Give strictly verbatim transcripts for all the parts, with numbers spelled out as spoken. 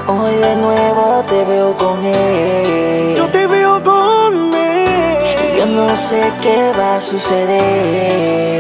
Hoy de nuevo te veo con él. Yo te veo con él. Y yo no sé qué va a suceder.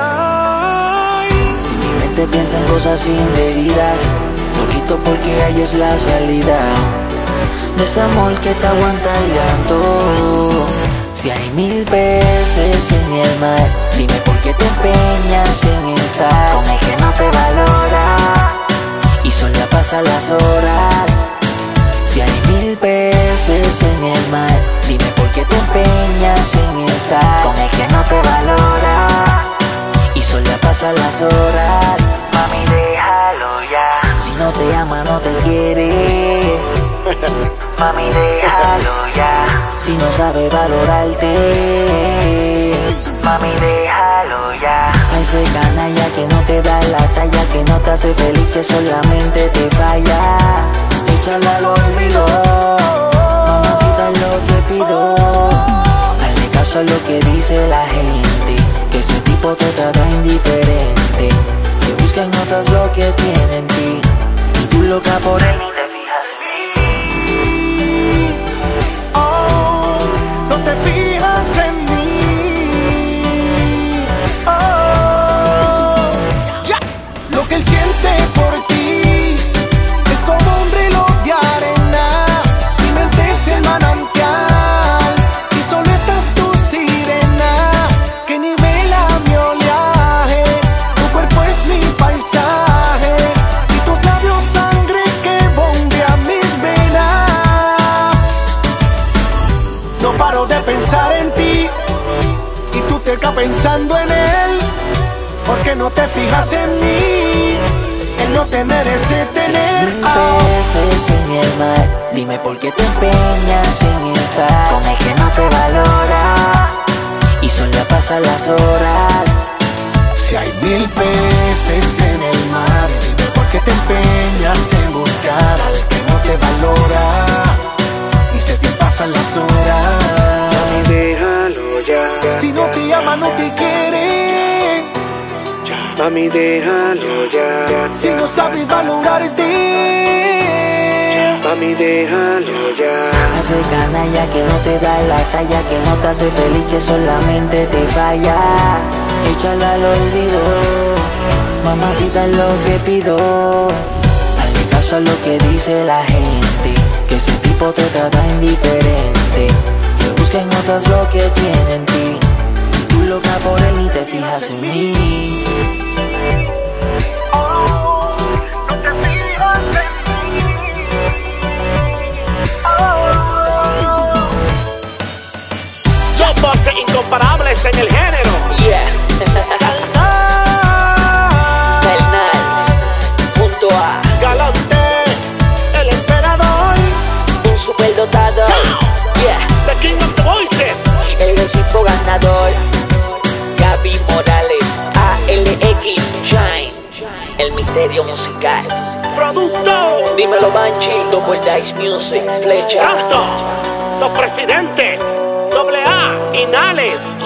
Si mi mente piensa en cosas indebidas, lo quito porque ahí es la salida de ese amor que te aguanta el llanto. Si hay mil peces en el mar, dime por qué te empeñas en estar con el que no te valora y solo pasan las horas. Si hay mil peces en el mar, dime por qué te empeñas en estar con el que no te valora y solo pasan las horas. Mami, déjalo ya. Si no te ama, no te quiere. Mami, déjalo ya. Si no sabe valorarte, mami, déjalo ya. A ese canalla que no te da la talla, que no te hace feliz, que solamente te falla, échalo al olvido. Mamacita, es lo que pido. Hazle caso a lo que dice la gente, que ese tipo te trata indiferente, que busca en otras lo que tiene en ti, y tú loca por él ni te fijas en mí. Oh, no te fijas en mí. Oh, ya. Lo que él siente por ti es como un reloj de arena. Mi mente es el manantial y solo estás tu sirena, que nivela mi oleaje. Tu cuerpo es mi paisaje y tus labios sangre que bombea mis venas. No paro de pensar en ti y tú te quedas pensando en él. ¿Por qué no te fijas en mí? Él no te merece tener. Si hay mil peces en el mar, dime por qué te empeñas en estar con el que no te valora y solo pasan las horas. Si hay mil peces en el mar, dime por qué te empeñas en buscar al que no te valora y se te pasan las horas. Mami, déjalo ya. Si no te ama, no te quiere. Mami, déjalo ya. Si no sabes valorarte, Mami, déjalo ya. A ese canalla que no te da la talla, que no te hace feliz, que solamente te falla, échalo al olvido. Mamacita, es lo que pido. Hazle caso a lo que dice la gente, que ese tipo te trata indiferente, que busca en otras lo que tiene en ti, y tú loca por él ni te fijas en mí. Dos voces incomparables en el género. Yeah. Bernal, junto a Galante, el emperador. un superdotado. Yeah. The King of the Voices. El equipo ganador. Gaby Morales, A L X Shine. El misterio musical. Producto. Dímelo, Banshee, Double Dice Music, Flecha. Canto. Los presidentes. Doble A. Inales.